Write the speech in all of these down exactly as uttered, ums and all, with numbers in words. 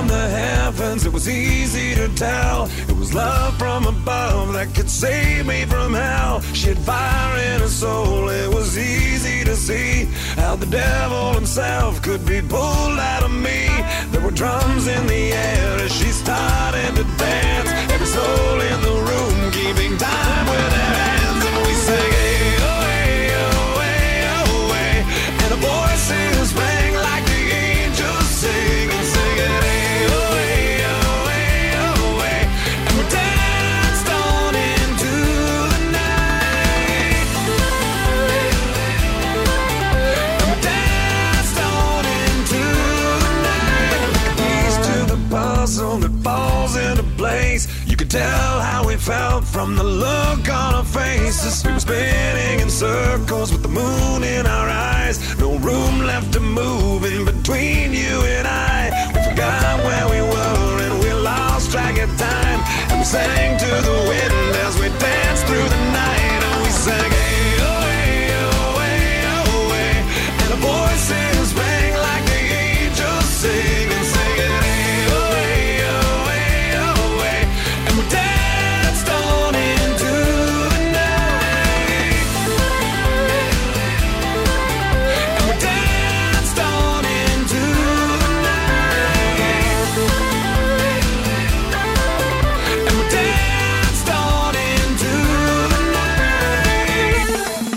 from the heavens, it was easy to tell. It was love from above that could save me from hell. She had fire in her soul, it was easy to see how the devil himself could be pulled out of me. There were drums in the air as she started to dance. Every soul in the room keeping time with their hands. And we sang, hey, oh, hey, oh, hey, oh, hey. And the voices rang like the angels sing. And singing, hey, oh, hey, oh, hey, oh, hey. And we danced on into the night. And we danced on into the night. Like a piece to the puzzle that falls into place. You could tell how we felt from the look on our faces. We were spinning in circles with the moon in our eyes. No room left to move in between you and I. We forgot where we were and we lost track of time. And we sang to the wind as we danced through the night. And we sang, hey, oh, hey, oh, hey, oh, hey. And the voices rang like the angels sing. And singing, hey, oh, hey, oh, hey, oh, hey. And we danced on into the night. And we danced on into the night. And we danced on into the night.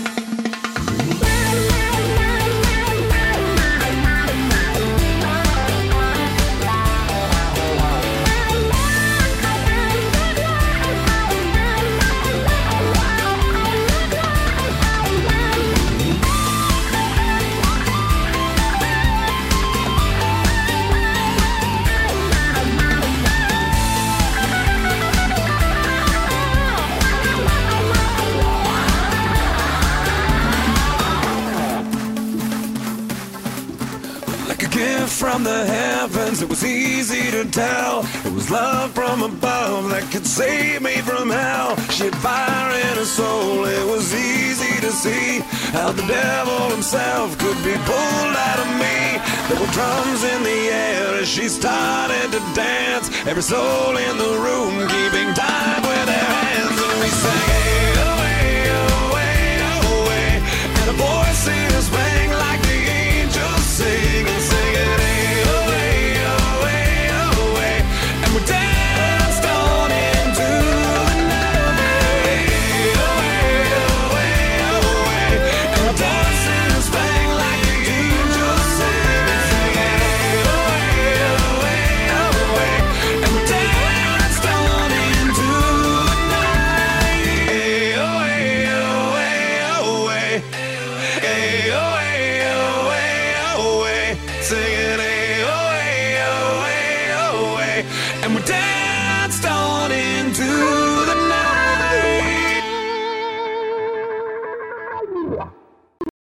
Like a gift from the heavens, it was easy to tell. It was love from above that could save me from hell. She had fire in her soul, it was easy to see how the devil himself could be pulled out of me. There were drums in the air as she started to dance. Every soul in the room keeping time with their hands. And we sang, hey, oh, hey, oh, hey, oh, hey. And the voices rang like the angels sing. And singing, hey, oh, hey, oh, hey, oh, hey. And we danced on into the night. Hey, oh, hey, oh, hey, oh, hey. And the voices rang like the angels sing. And singing, hey, oh, hey, oh, hey, oh, hey. And we danced on into the night. Hey, oh, hey, oh, hey, oh, hey. Hey, oh, hey, oh, hey, oh, hey. Singing, hey, oh, hey, oh, hey, oh, hey. And we danced